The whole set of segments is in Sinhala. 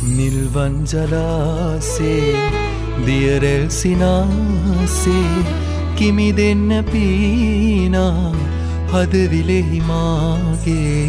නිල්වන් ජලාසේ දියරෙල් සිනාසේ කිමි දෙන්න පීනා හදවිලෙහි මාගේ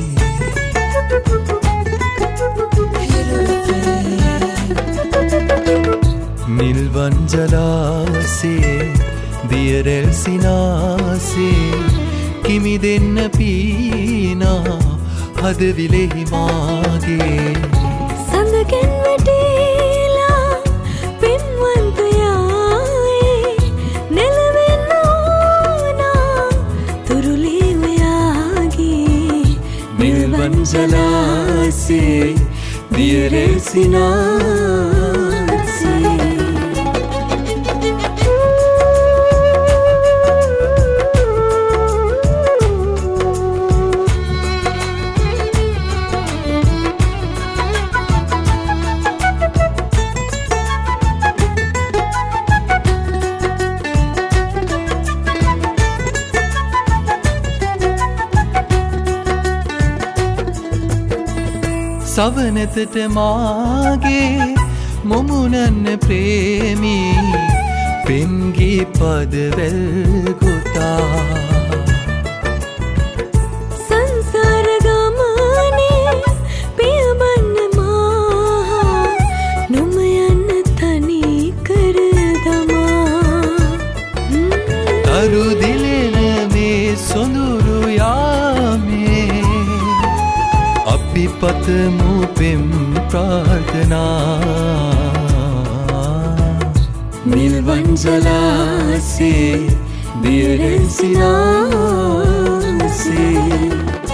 නිල්වන් ජලාසේ දියරෙල් සිනාසේ කිමි දෙන්න පීනා හදවිලෙහි මාගේ සඳකෙන් වැටිලා පින්වන්තයායේ නෙලවෙන්න ඕනා තුරුලේ ඔයාගේ නිල්වන් ජලාසේ දියරෙල් සිනාසේ සවනතට මාගේ මොමුණන්න ප්‍රේමී පෙන්ගී පදවැල් ගොතා සංසාර ගමනේ පියඹන්න මා නොම යන්න තනි කර දමා අරු දිලෙන මේ සොඳුරු යාමේ අපි පතමු පෙම් ප්‍රාර්ථනා නිල්වන් ජලාසේ දියරෙල් සිනාසේ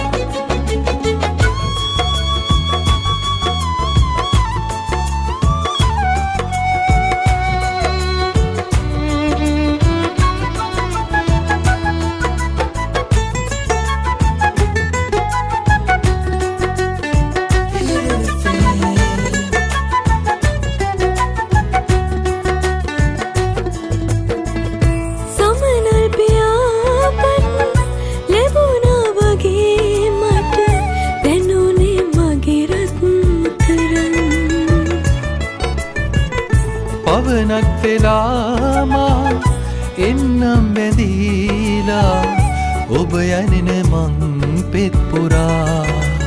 පවනක් වෙලාමා එන්නම් බැඳීලා ඔබ යනෙන මං පෙත් පුරා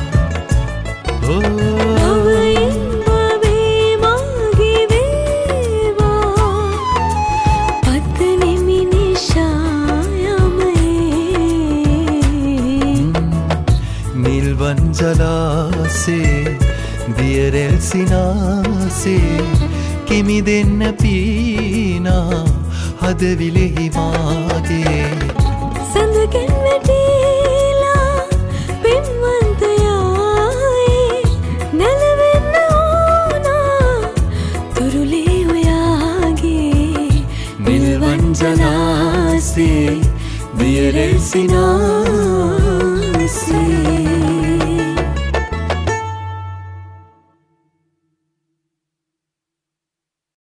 නිල්වන් ජලාසේ දියරෙල් සිනාසේ කිමි දෙන්න පීනා හදවිලෙහි මාගේ සඳකෙන් වැටිලා පින්වන්තයායේ නෙලවෙන්න ඕනා තුරුලේ ඔයාගේ නිල්වන් ජලාසේ දියරෙල් සිනාසේ